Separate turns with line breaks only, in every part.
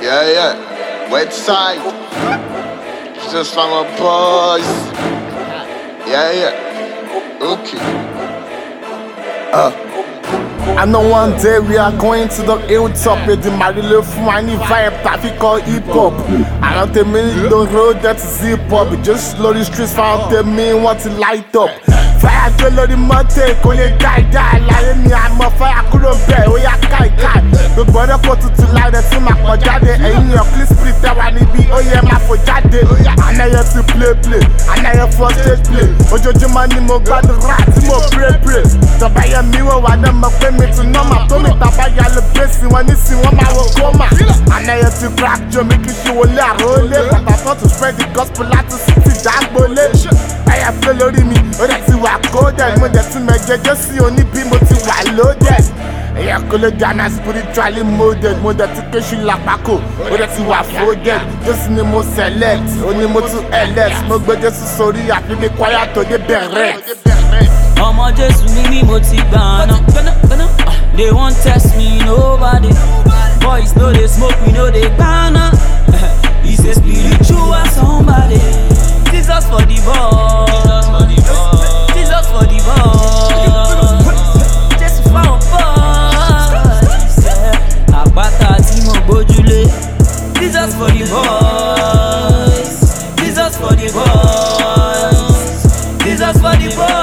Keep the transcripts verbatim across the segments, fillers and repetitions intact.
Yeah, yeah. West side. Just from a boys. Yeah, yeah. Okay.
Uh. I know one day we are going to the hilltop with the Marilo Funny vibe that we call hip hop. I don't take me the road that's zip up. Just slow the streets found the mean want to light up. Fire to load the mountain, call it die die. Like me, I'm a fire, I couldn't bear. We are kai kai. The brother got to to light the team up for Jade. And your clip split that one be oh yeah, my for Jade. I know you to play play. I know you for stage play. Ojo Jumani mo got the rat, mo pray pray. So buy a mirror, one of my me to know my tummy, Papa Yellow Blessing when you see one my coma. I know you to crack you, make you show a lot, roll it. But I thought to spread the gospel out to city, that bullet. I have followed me, or that's who I go there. When that's to make you just see only be motive, I load that. I call it Ghana spiritually modern, modern education like Paco. Or that's who I forget, just in the most select, only more to L S. No better to sorry, I feel me quiet to the beret.
Ọmọ Jésù ní ní mo ti gbàna. They won't test me, nobody. Boys no dey smoke, we no dey gbana. He's a spiritual somebody. Jesus for the boy. Jesus for the boy. Jésù fáwọn boys. Àpáta tí mo gbójúlé. Jesus for the boys. Jesus for the boys. Jesus for the boys.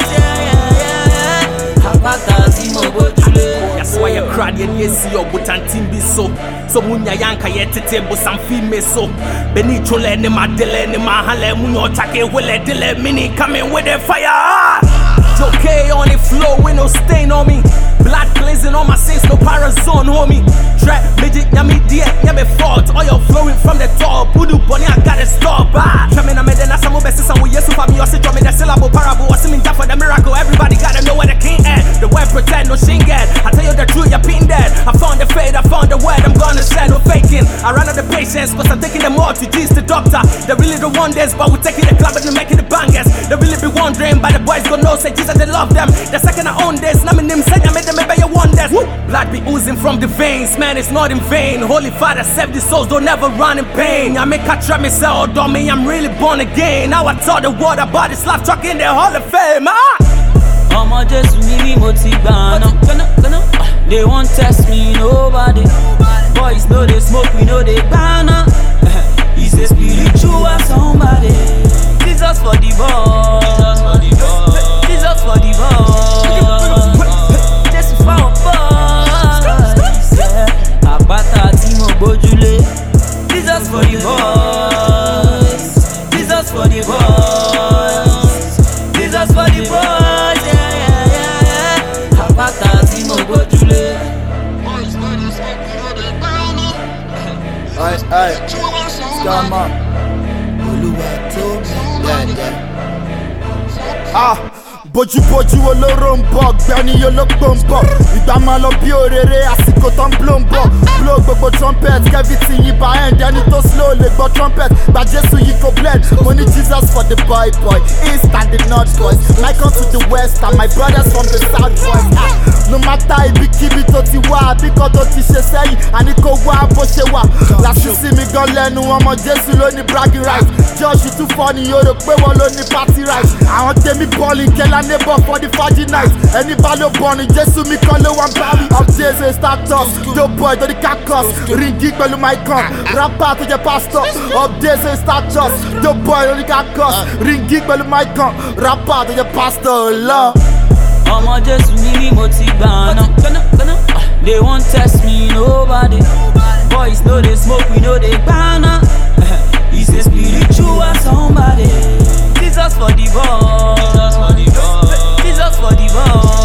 That's why I cried and yes, your but and team be so. So munya yanka yet table some female so. Benito lene ma dele ma hale munyo take wele dele mini coming with the fire. It's okay on the floor with no stain on me. Blood cleansing on my sins, no parazone, homie. Trap, midget, yummy, dear, yummy fault. Oil flowing from the top. Voodoo bunny, I gotta stop. Ah, coming, I'm in the Nassau best, and we yes, for me, or sit on me, the syllable parable, or singing for the miracle. Everybody gotta know where the king at. The word pretend, no shinget. I tell you the truth, you're pin dead. I found the fade, I found the word, I'm gonna say no faking. I ran out of patience, cause I'm taking them all to G's the doctor. They really the wonders, but we're taking the club and we're making the bangers. They really be wondering, but the boys gonna know, say Jesus, they love them. The second I own this, now my name say I made them obey your wonders. Woo! Blood be oozing from the veins, man, it's not in vain. Holy Father, save the souls, don't ever run in pain. I make a trap me say, oh, don't me, I'm really born again. Now I taught the world about this life truck in the Hall of Fame. Ah!
Ọmọ Jésù ní ní mo ti gbàna. They won't test me, nobody. Boys no dey smoke, we no dey gbana. He's a spiritual somebody. Jesus for the boy. Jesus for the boy. Jésù fáwọn boys. Àpáta tí mo gbójúlé. Jesus for the boys. Jesus for the boys. Jesus for the boys. Yeah, yeah, yeah. Àpáta tí mo gbójúlé.
Aye, aye. Scammer. Olúwa tó mi. Yeah, yeah. Ah. Bójúbójú olóró ń bọ̀, gbẹ́ni ológbò ń bọ̀. Ìgbà máa lọ bí òrèrè, àsìkò tán blow ń bọ̀. Blow gbogbo trumpet, kẹ́fìtì yìí bá end. Ẹni tó slow lè gbọ́ trumpet, gba Jésù yìí kò blend. Mo ní Jesus for the boy boy, east and the north boys. Michael to the west and my brothers from the south boys. Ah, no matter ibikíbi tó ti wá, àbíkọ́ tó ti ṣe sẹ́yìn, àní kò wá bó ṣe wà. Lásìsí mi gan lẹ́nu, ọmọ Jésù ló ní bragging rights. Josh too funny, yóò rò pé wọ́n ló ní party rights. Àwọn tèmi bọ́ọ̀lì kẹ́lá neighbor for the Faji night. Anybody born in Jesus, me call you one baby. Up Jesus status, dope boy to the cactus. Ringy pẹ̀lú my con, rapper to the pastor. Up Jesus status, dope boy to the cactus. Ringy pẹ̀lú my con, rapper to the pastor. Love.
Ọmọ Jésù ní ní mo ti gbàna. They won't test me, nobody. Boys no dey smoke, we no dey gbana. He's a spiritual somebody. Jesus for the boy. Jesus for the boy.